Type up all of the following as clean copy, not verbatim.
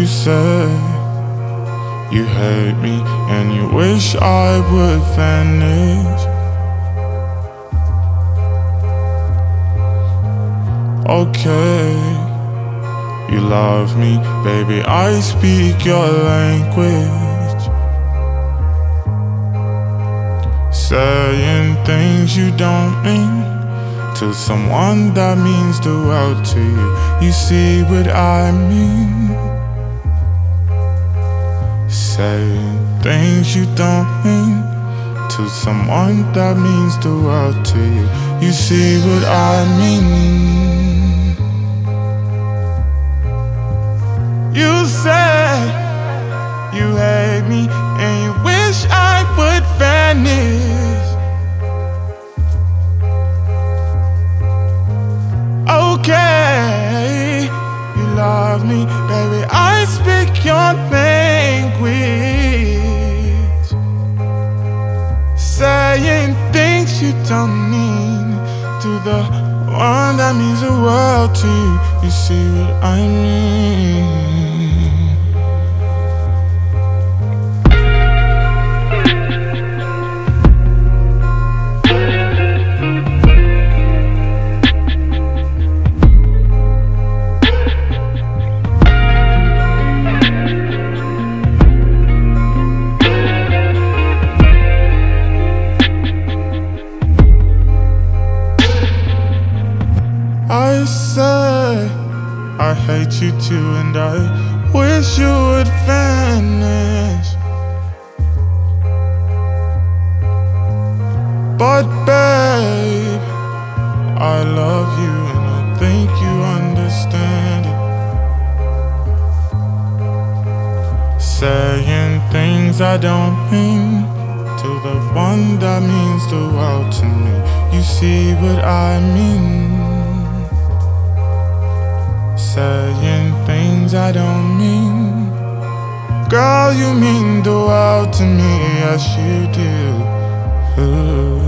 say you hate me and you wish I would vanish. Okay, you love me, baby, I speak your language. Saying things you don't mean to someone that means the world to you. You see what I mean? Saying things you don't mean to someone that means the world to you. You see what I mean? You say you hate me and you wish I would vanish. Okay, you love me, baby, I speak your language. Saying things you don't mean to the one that means the world to you. You see what I mean? I say I hate you too and I wish you would vanish. But babe, I love you and I think you understand it. Saying things I don't mean to the one that means the world to me. You see what I mean? Saying things I don't mean. Girl, you mean the world to me, yes you do. Ooh.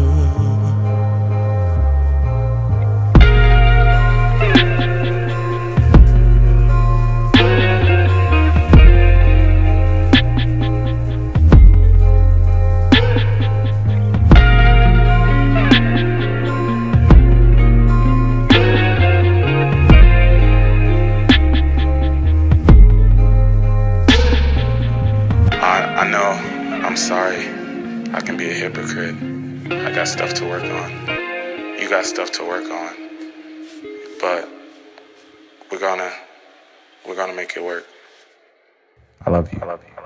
I know, I'm sorry, I can be a hypocrite. I got stuff to work on. You got stuff to work on. But we're gonna make it work. I love you.